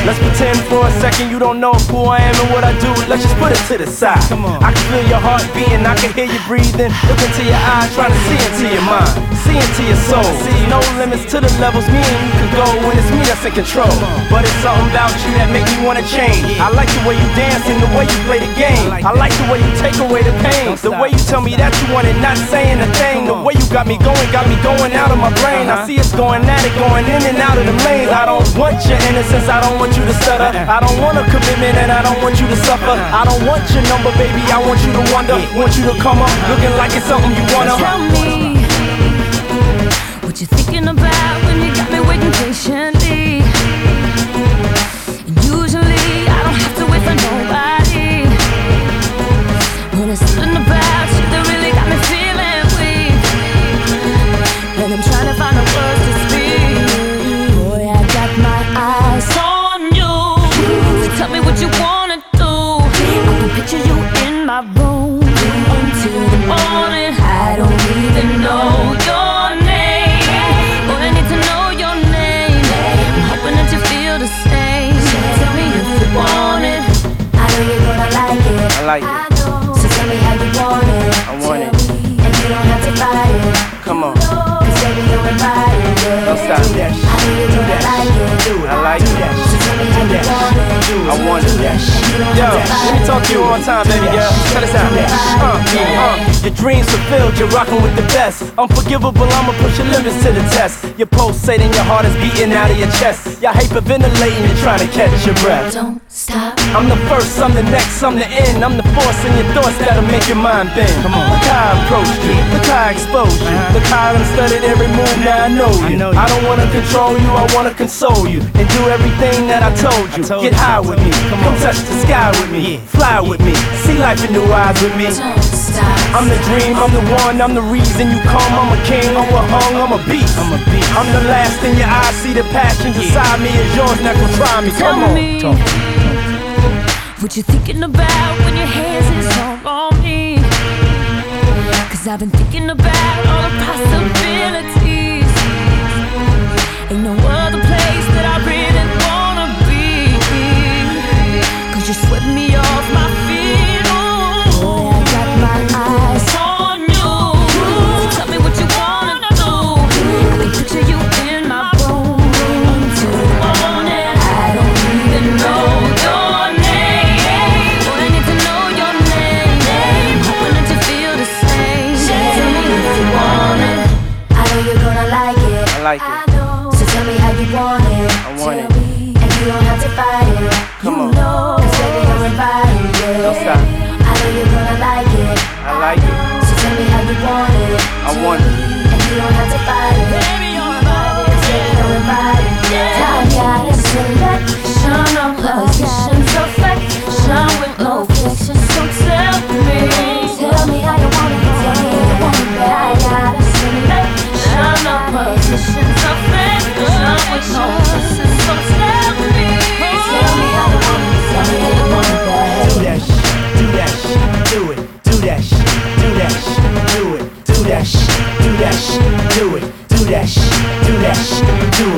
Let's pretend for a second you don't know who I am and what I do. Let's just put it to the side. Come on. I can feel your heart beating, I can hear you breathing. Look into your eyes, trying to see into your mind, see into your soul. See, no limits to the levels me and you can go when it's me that's in control. But it's something about you that make me wanna change. I like the way you dance and the way you play the game. I like the way you take away the pain, the way you tell me that you want it, not saying a thing. The way you got me going out of my brain. I see it's going at it, going in and out of the lanes. I don't want your innocence, I don't want you to stutter. I don't want a commitment and I don't want you to suffer. I don't want your number, baby, I want you to wonder. Want you to come up looking like it's something you wanna. Tell me what you thinking about when you got me waiting patiently. And usually I don't have to wait for nobody. When it's something about you that really got me feeling weak, and I'm trying to find the words to speak. Boy, I got my eyes on you. So tell me what you wanna do. I can picture you in my room until the morning. I don't even know your name, but I need to know your name. I'm hoping that you feel the same. Tell me if you want it. I know you're gonna like it. I like it. So tell me how you want it. I want it. And you don't have to fight it. Come on. Cause baby, you're invited. Don't stop that. I know you're gonna like it. I like that. So tell me how you want it. I want it. Yo, let me talk to you one time, baby girl. Check this out. Your dreams fulfilled, you're rocking with the best. Unforgivable, I'ma push your limits to the test. You're pulsating, your heart is beating out of your chest. You're hyperventilating, you're trying to catch your breath. Don't stop. I'm the first, I'm the next, I'm the end. I'm the force in your thoughts that'll make your mind bend. Come on. Look how I approached you, look how I exposed you. Look how I done studied every move, now I know you. I don't wanna control you, I wanna console you. And do everything that I told you. Get high with me, come touch the sky with me. Fly with me, see life in new eyes with me. Don't stop. I'm the dream, I'm the one, I'm the reason you come. I'm a king, I'm a hung, I'm a beast. I'm the last in your eyes, see the passions inside me is yours, now come try me. Come on. Tell me what you thinking about when your hands is all on me. Cause I've been thinking about all the possibilities. Ain't no other place that I really wanna be. Cause you swept me off my feet. Ooh. Boy, I got my eyes on you. So tell me what you wanna do. I can picture you in my room until the morning. I don't even know your name, but I need to know your name. I'm hoping that you feel the same. Tell me if you want it. I know you're gonna like it. I like it. So tell me how you want it. I want it. And you don't have to fight it. Come on. Cause baby, you're invited. Don't stop. I know you're gonna like it. I like it. So tell me how you want it. I want it. And you don't have to fight it. Baby, you're invited. Cause baby, you're invited. I got a selection of positions, affection with no fiction. So tell me how you want it. Tell me how you want it. I got a selection of positions, affection with no fiction. So tell me how you want it. Tell me how you want it. Do that shit, do that shit, do it, do that shit, do that shit, do it, do that shit, do that shit, do it, do that shit, do that shit, do